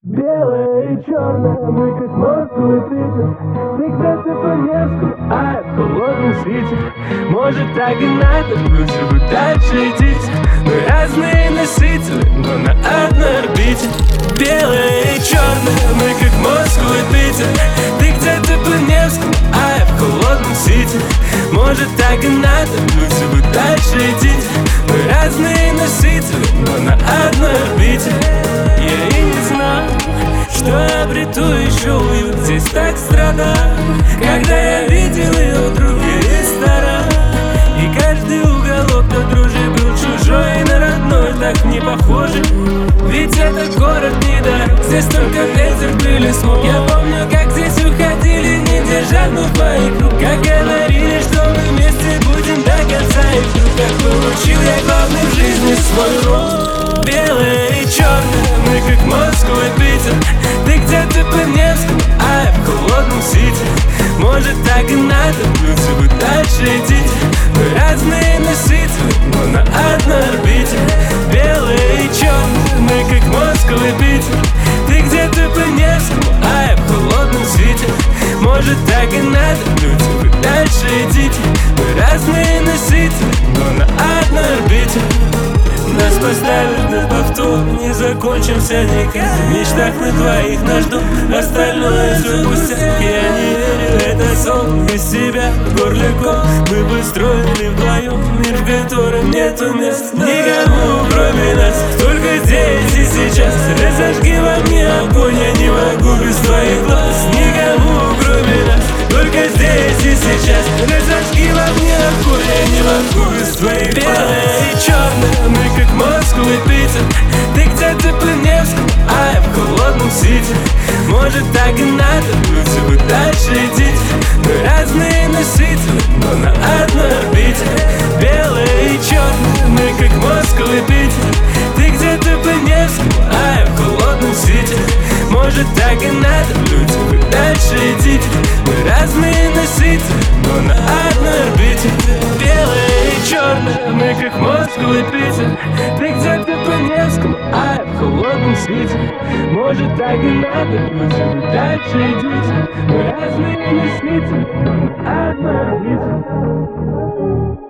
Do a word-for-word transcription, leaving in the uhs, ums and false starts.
Белое и черное, мы как Москва и Питер. Ты где-то по Невскому, а я в холодном свете. Может, так и надо, лучше бы дальше идите. Мы разные носители, но на одной орбите. Белое и черное, мы как Москва и Питер. Ты где-то по Невскому, а я в холодном свете. Может, так и надо, лучше бы дальше идите. Мы разные носители, но на одной орбите. Я и не знал, что обрету еще уют. Здесь так страдал, когда я видел ее в других ресторанах. И каждый уголок до дрожи был чужой и на родной так не похожий. Ведь это город не дар, здесь только ветер, пыль и смог. Я помню, как здесь уходили, не держа вновь моих рук. Как говорили, что мы вместе будем до конца. И вдруг как получил я главный в жизни свой ролл. Белое и черное, мы как Москва и Питер. Ты где-то по Невскому, а я в холодном сити. Может, так и надо, лучше бы дальше идите. Мы разные носители, но на одной орбите. Белое и черное, мы как Москва и Питер. Ты где-то по Невскому, а я в холодном свете. Может, так и надо, лучше бы дальше идите. Мы разные носители, но на одной орбите. Нас поставят на повтор, не закончимся никогда. В мечтах на двоих нас ждут, остальное все пустяк. Я не верю, это сон, из себя горляком. Мы бы строили вдвоем мир, в котором нету мест никому, кроме нас. Только здесь и сейчас разожги во мне огонь. Я не могу без твоих глаз, никому, кроме нас. Только здесь и сейчас разожги во мне огонь. Я не могу без твоих глаз. Белое и черное, мы как Москва и Питер. Ты где-то по Невскому, а я в холодном сити. Может, так и надо, лучше бы дальше идите. Мы разные носители, но на одной орбите. Белое и черное, мы как Москва и Питер. Ты где-то по Невскому, а я в холодном сити. Может, так и надо, лучше бы дальше идите. Мы разные носители, но на одной орбите. Белое и черное, мы как Москва и Питер. Ты где-то по Невскому, а я в холодном свете. Может, так и надо, лучше бы дальше идите. Мы разные носители, но на одной орбите.